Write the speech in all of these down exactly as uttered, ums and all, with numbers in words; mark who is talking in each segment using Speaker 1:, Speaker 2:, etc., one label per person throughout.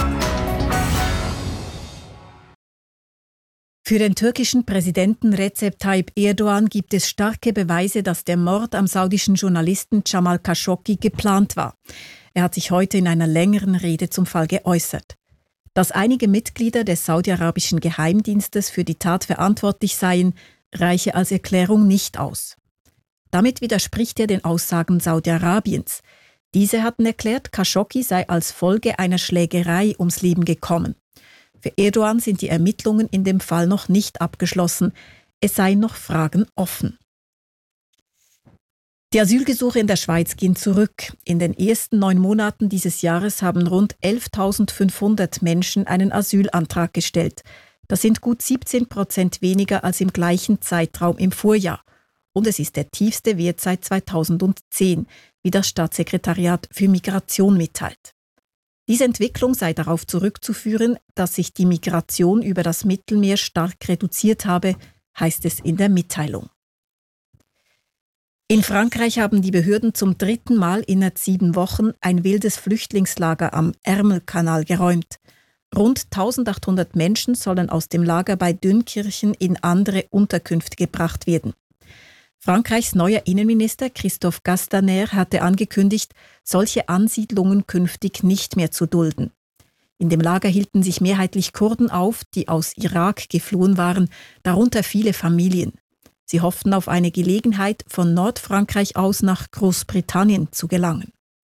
Speaker 1: Für den türkischen Präsidenten Recep Tayyip Erdogan gibt es starke Beweise, dass der Mord am saudischen Journalisten Jamal Khashoggi geplant war. Er hat sich heute in einer längeren Rede zum Fall geäußert. Dass einige Mitglieder des saudi-arabischen Geheimdienstes für die Tat verantwortlich seien, reiche als Erklärung nicht aus. Damit widerspricht er den Aussagen Saudi-Arabiens. Diese hatten erklärt, Khashoggi sei als Folge einer Schlägerei ums Leben gekommen. Für Erdogan sind die Ermittlungen in dem Fall noch nicht abgeschlossen. Es seien noch Fragen offen. Die Asylgesuche in der Schweiz gehen zurück. In den ersten neun Monaten dieses Jahres haben rund elftausendfünfhundert Menschen einen Asylantrag gestellt. Das sind gut siebzehn Prozent weniger als im gleichen Zeitraum im Vorjahr. Und es ist der tiefste Wert seit zweitausendzehn, wie das Staatssekretariat für Migration mitteilt. Diese Entwicklung sei darauf zurückzuführen, dass sich die Migration über das Mittelmeer stark reduziert habe, heißt es in der Mitteilung. In Frankreich haben die Behörden zum dritten Mal innerhalb sieben Wochen ein wildes Flüchtlingslager am Ärmelkanal geräumt. Rund eintausendachthundert Menschen sollen aus dem Lager bei Dünkirchen in andere Unterkünfte gebracht werden. Frankreichs neuer Innenminister Christophe Castaner hatte angekündigt, solche Ansiedlungen künftig nicht mehr zu dulden. In dem Lager hielten sich mehrheitlich Kurden auf, die aus Irak geflohen waren, darunter viele Familien. Sie hofften auf eine Gelegenheit, von Nordfrankreich aus nach Großbritannien zu gelangen.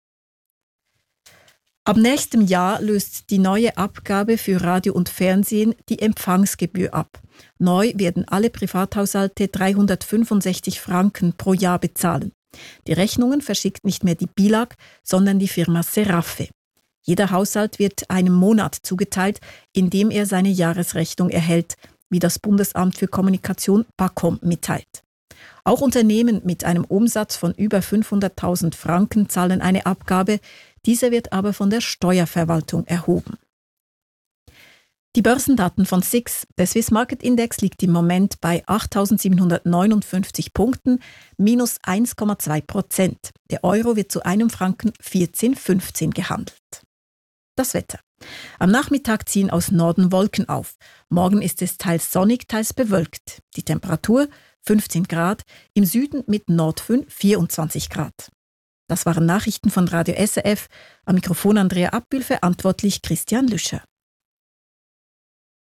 Speaker 1: Ab nächstem Jahr löst die neue Abgabe für Radio und Fernsehen die Empfangsgebühr ab. Neu werden alle Privathaushalte dreihundertfünfundsechzig Franken pro Jahr bezahlen. Die Rechnungen verschickt nicht mehr die B I L A G, sondern die Firma Seraffe. Jeder Haushalt wird einem Monat zugeteilt, in dem er seine Jahresrechnung erhält, wie das Bundesamt für Kommunikation BAKOM mitteilt. Auch Unternehmen mit einem Umsatz von über fünfhunderttausend Franken zahlen eine Abgabe, diese wird aber von der Steuerverwaltung erhoben. Die Börsendaten von S I X, der Swiss Market Index, liegt im Moment bei achttausendsiebenhundertneunundfünfzig Punkten, minus eins Komma zwei Prozent. Der Euro wird zu einem Franken vierzehn Komma fünfzehn gehandelt. Das Wetter. Am Nachmittag ziehen aus Norden Wolken auf. Morgen ist es teils sonnig, teils bewölkt. Die Temperatur fünfzehn Grad, im Süden mit Nordföhn vierundzwanzig Grad. Das waren Nachrichten von Radio S R F. Am Mikrofon Andrea Abbühl, verantwortlich Christian Lüscher.